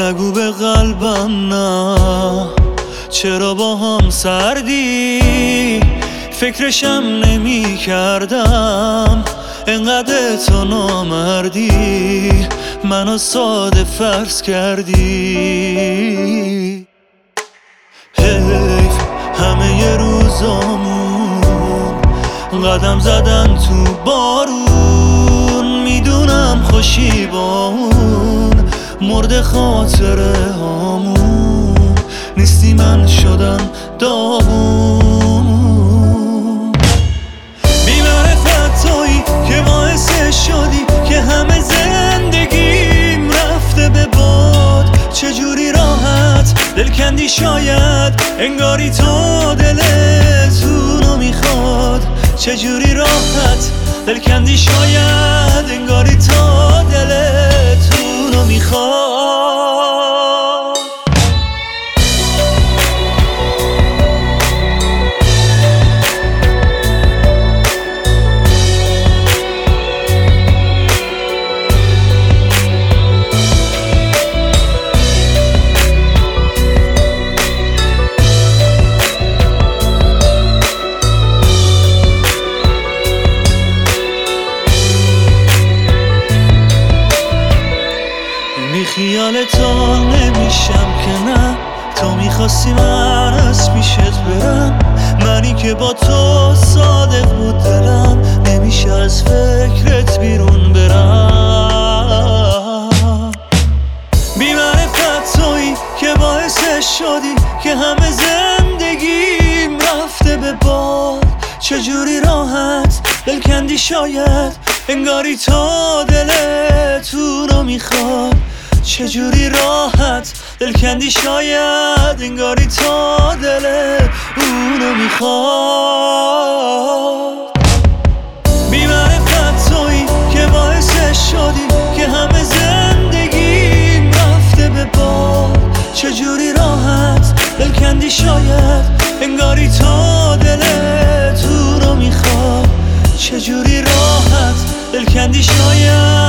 نگو به قلبم نه چرا با هم سردی، فکرشم نمی کردم انقدر تو نامردی، منو ساده فرض کردی. حیف همه روزامون قدم زدن تو بارون، میدونم خوشیبان مرد خاطره هامون، نیستی من شدم داغون. بی‌معرفت تویی که باعث شدی که همه زندگیم رفته به باد، چجوری راحت دل کندی شاید انگاری تو دلت اونو میخواد، چجوری راحت دل کندی شاید انگاری تو دلت اونو میخواد. خیال تو نمیشم که نه، تو میخواستی من از پیشت برم، منی که با تو صادق بود دلم، نمیشه از فکرت بیرون برم. بی‌معرفت تویی که باعث شدی که همه زندگیم رفته به باد، چجوری راحت دل کندی شاید انگاری تو دلت اونو میخواد، چجوری راحت دل کندی شاید انگاری تو دلت اونو میخواد. بی‌معرفت تویی که باعث شدی که همه زندگیم رفته به باد، چجوری راحت دل کندی شاید انگاری تو دلت اونو میخواد، چجوری راحت دل کندی شاید